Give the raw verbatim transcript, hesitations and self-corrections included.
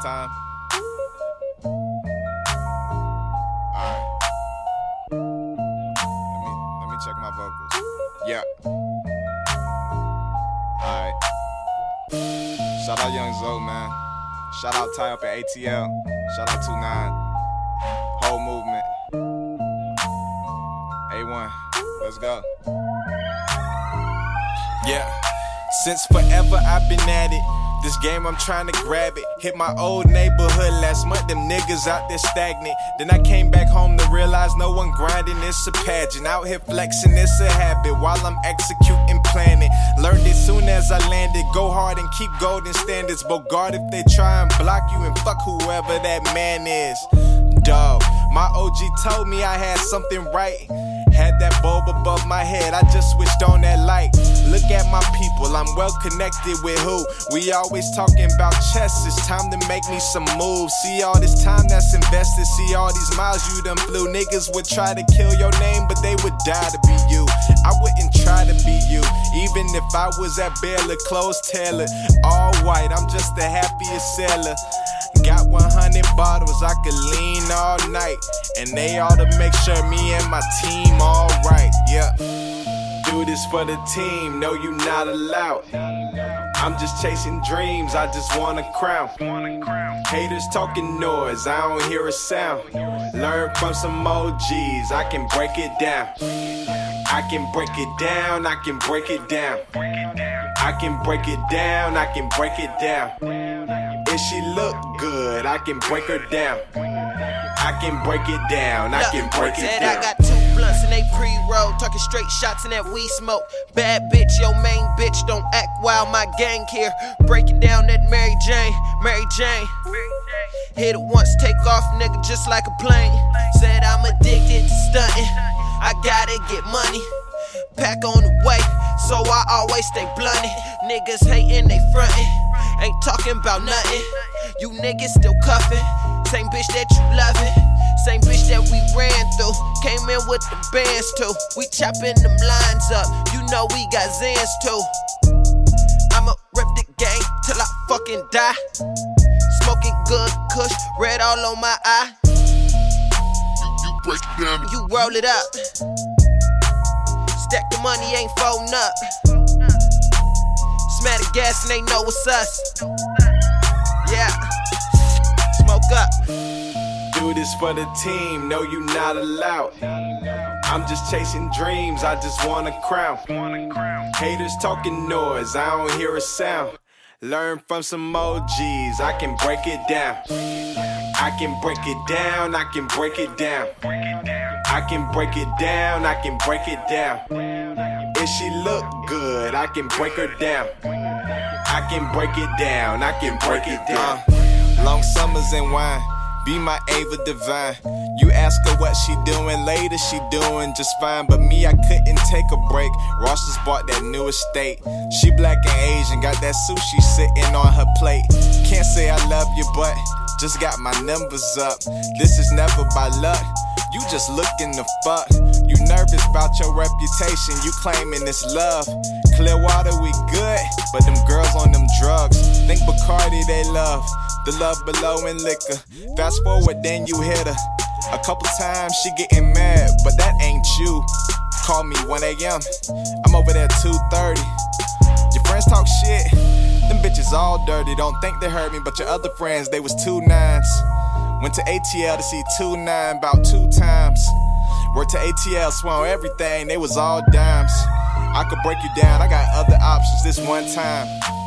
time. Alright. Let me let me check my vocals. Yeah. Alright. Shout out Young Zoe, man. Shout out Ty up at A T L. Shout out two nine. Whole movement. A one. Let's go. Yeah. Since forever I've been at it. This game I'm trying to grab it. Hit my old neighborhood last month, them niggas out there stagnant. Then I came back home to realize no one grinding, it's a pageant. Out here flexing, it's a habit while I'm executing planning. Learned it soon as I landed. Go hard and keep golden standards. But guard if they try and block you and fuck whoever that man is. Dog, my O G told me I had something right. Had that bulb above my head, I just switched on that light. Look at my people, I'm well connected with who? We always talking about chess, it's time to make me some moves. See all this time that's invested, see all these miles you done flew. Niggas would try to kill your name, but they would die to be you. I wouldn't try to be you, even if I was at Baylor, clothes tailored, all white, I'm just the happiest seller. Got one hundred bottles, I could lean all night. And they ought to make sure me and my team all right, yeah. Do this for the team, no you not allowed. I'm just chasing dreams, I just want a crown. Haters talking noise, I don't hear a sound. Learn from some O Gs, I can break it down. I can break it down, I can break it down. I can break it down, I can break it down. If she look good, I can break her down. I can break it down, I can break it down. I got two blunts and they pre-roll, talking straight shots and that we smoke. Bad bitch, your main bitch, don't act wild, my gang here. Break it down, that Mary Jane, Mary Jane. Hit it once, take off, nigga, just like a plane. Said I'm addicted to stunting, I gotta get money. Pack on the way, so I always stay blunted. Niggas hating, they frontin', ain't talking about nothing. You niggas still cuffin', same bitch that you lovin', same bitch that we ran through. Came in with the bands too, we chopping them lines up. You know we got Zans too. I'ma rep the game till I fucking die. Smoking good kush, red all on my eye. You, you break it down, you roll it up. Stack the money, ain't folding up. Smack the gas and they know it's us. Yeah, smoke up. Do this for the team, no you not allowed. I'm just chasing dreams, I just want a crown. Haters talking noise, I don't hear a sound. Learn from some O Gs, I can break it down. I can break it down, I can break it down. I can break it down, I can break it down. If she look good, I can break her down. I can break it down, I can break it down. Uh, long summers and wine, be my Ava Divine. You ask her what she doing later, she doing just fine. But me, I couldn't take a break. Ross just bought that new estate. She black and Asian, got that sushi sitting on her plate. Can't say I love you, but just got my numbers up. This is never by luck, you just looking to fuck. You nervous about your reputation, you claiming it's love. Clearwater, we good, but them girls on them drugs. Think Bacardi they love, the love below in liquor. Fast forward, then you hit her. A couple times she getting mad, but that ain't you. Call me one A M, I'm over there two thirty. Your friends talk shit, them bitches all dirty. Don't think they heard me, but your other friends, they was two nines. Went to A T L to see two nine about two times. Worked to A T L, swung on everything, they was all dimes. I could break you down, I got other options this one time.